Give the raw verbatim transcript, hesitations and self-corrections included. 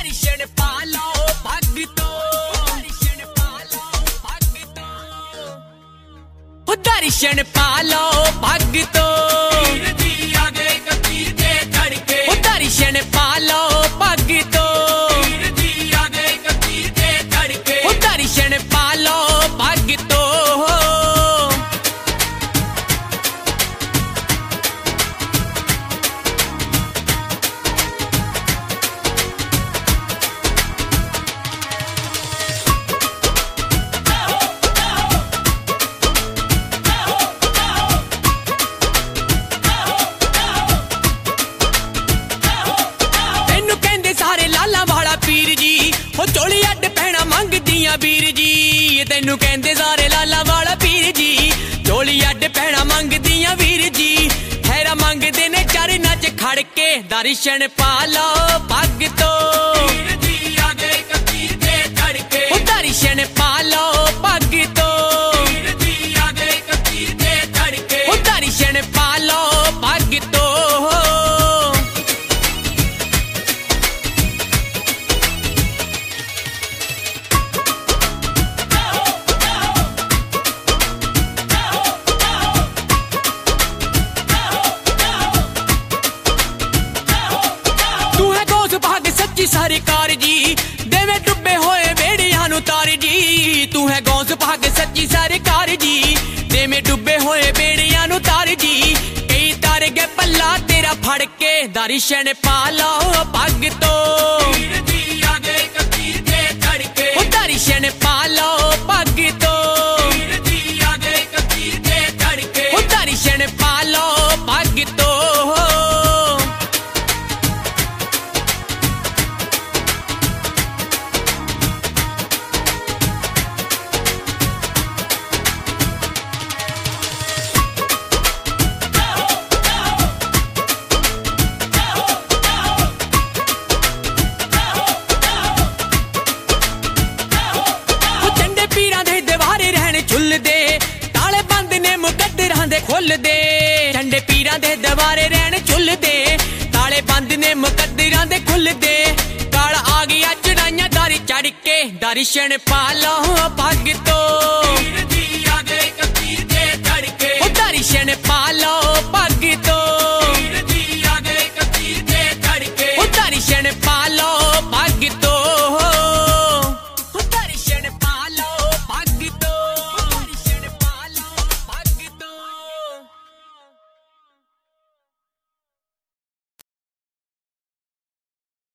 दर्शन पालो भगतो, दर्शन पालो भगतो, दर्शन पालो भगतो, पीर दी आगे कबीर दे धड़के, दर्शन पालो भगतो, पीर दी आगे कबीर दे धड़के, दर्शन पालो भगतो। चोली अड भैणा मंगदियां वीर जी, तेनू कहंदे सारे लाला वाला पीर जी। चोली अड भैणा मंगदियां वीर जी, खैरा मंगदे ने चरनां च खड़ के, दर्शन पालो भगतो, पीर दी आगे कबीर दे धड़के, दर्शन पालो भगतो, पीर दी आगे कबीर दे धड़के, दर्शन पालो भगतो। सरकार जी देवे डुबे होए बेड़ियां नु तार जी, तू है गौस भाग सच्ची सरकार जी, देवे डुबे होए बेड़ियां नु तार जी। कई तार गए पल्ला तेरा फड़ के, दर्शन पालो भगतो, पीर दी आगे कबीर दे धड़के, दर्शन पालो भगतो, पीर दी आगे कबीर दे धड़के, दर्शन पालो भगतो। ताले बंद ने मुकद्दरां दे खुल दे, झंडे पीरां दे दवारे रहन झुल दे, ताले बंद ने मुकद्दरां दे खुल दे। काल आ गया चढ़ाइयां दारी चढ़ के, दर्शन पालो भगतो।